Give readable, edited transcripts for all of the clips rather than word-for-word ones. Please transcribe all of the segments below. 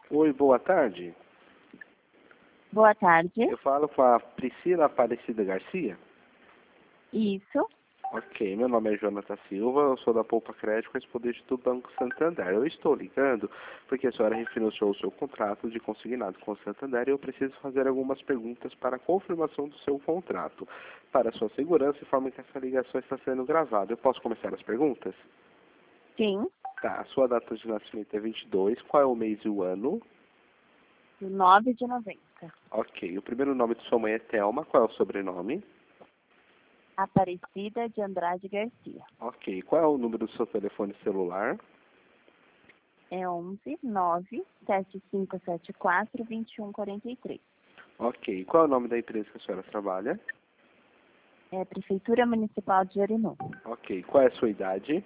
Oi, boa tarde. Boa tarde. Eu falo com a Priscila Aparecida Garcia. Isso. Ok, meu nome é Jonathan Silva, eu sou da Poupa Crédito, correspondente do Banco Santander. Eu estou ligando porque a senhora refinanciou o seu contrato de consignado com o Santander e eu preciso fazer algumas perguntas para a confirmação do seu contrato. Para a sua segurança, informe que essa ligação está sendo gravada. Eu posso começar as perguntas? Sim. Tá, a sua data de nascimento é 22, qual é o mês e o ano? 9 de 90. Ok, o primeiro nome de sua mãe é Thelma, qual é o sobrenome? Aparecida de Andrade Garcia. Ok, qual é o número do seu telefone celular? É 11 9 7574 2143. Ok, qual é o nome da empresa que a senhora trabalha? É Prefeitura Municipal de Jarinu. Ok, qual é a sua idade?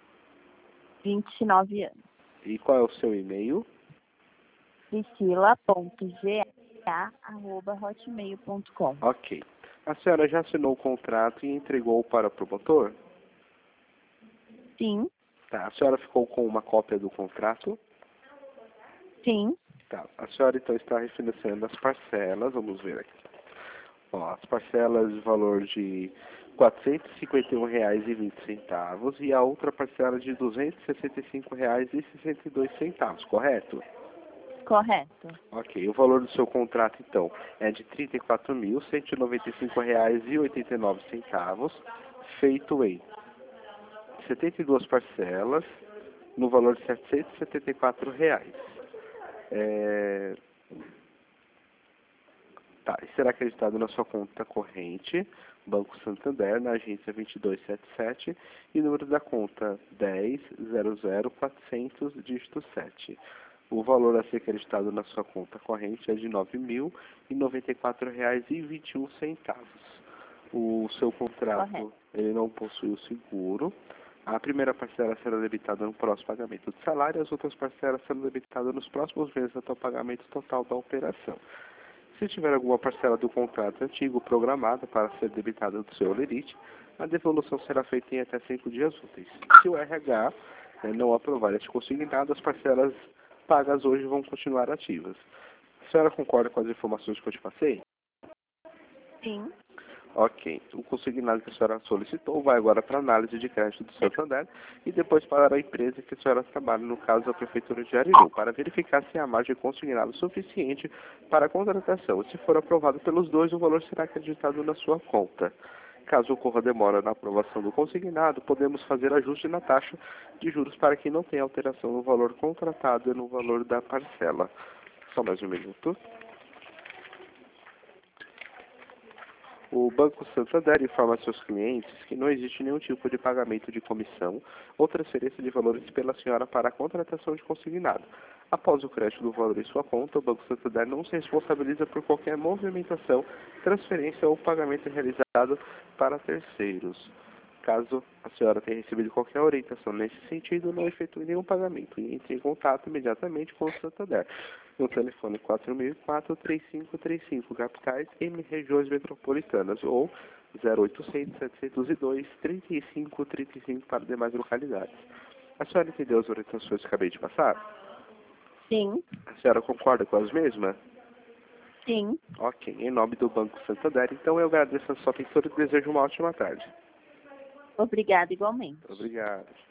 29 anos. E qual é o seu e-mail? Priscila.ga@hotmail.com. Ok. A senhora já assinou o contrato e entregou para o promotor? Sim. Tá, a senhora ficou com uma cópia do contrato? Sim. Tá, a senhora então está refinanciando as parcelas, vamos ver aqui. Ó, as parcelas de valor de R$ 451,20 e a outra parcela de R$ 265,62, correto? Correto. Ok, o valor do seu contrato, então, é de R$ 34.195,89, feito em 72 parcelas, no valor de R$ 774. Tá, e será acreditado na sua conta corrente, Banco Santander, na agência 2277, e número da conta 10.00.400, dígito 7. O valor a ser acreditado na sua conta corrente é de R$ 9.094,21. O seu contrato, Correto. ele não possui o seguro. A primeira parcela será debitada no próximo pagamento do salário, as outras parcelas serão debitadas nos próximos meses até o pagamento total da operação. Se tiver alguma parcela do contrato antigo programada para ser debitada do seu limite, a devolução será feita em até 5 dias úteis. Se o RH não aprovar este consignado, as parcelas pagas hoje vão continuar ativas. A senhora concorda com as informações que eu te passei? Sim. Ok. O consignado que a senhora solicitou vai agora para a análise de crédito do Santander e depois para a empresa que a senhora trabalha, no caso a Prefeitura de Jarinu, para verificar se há margem consignada suficiente para a contratação. E se for aprovado pelos dois, o valor será acreditado na sua conta. Caso ocorra demora na aprovação do consignado, podemos fazer ajuste na taxa de juros para que não tenha alteração no valor contratado e no valor da parcela. Só mais um minuto. O Banco Santander informa seus clientes que não existe nenhum tipo de pagamento de comissão ou transferência de valores pela senhora para a contratação de consignado. Após o crédito do valor em sua conta, o Banco Santander não se responsabiliza por qualquer movimentação, transferência ou pagamento realizado para terceiros. Caso a senhora tenha recebido qualquer orientação nesse sentido, não efetue nenhum pagamento e entre em contato imediatamente com o Santander no telefone 4004-3535, capitais e regiões metropolitanas, ou 0800-702-3535 para demais localidades. A senhora entendeu as orientações que acabei de passar? Sim. A senhora concorda com as mesmas? Sim. Ok, em nome do Banco Santander, então eu agradeço a sua atenção e desejo uma ótima tarde. Obrigada igualmente. Obrigado.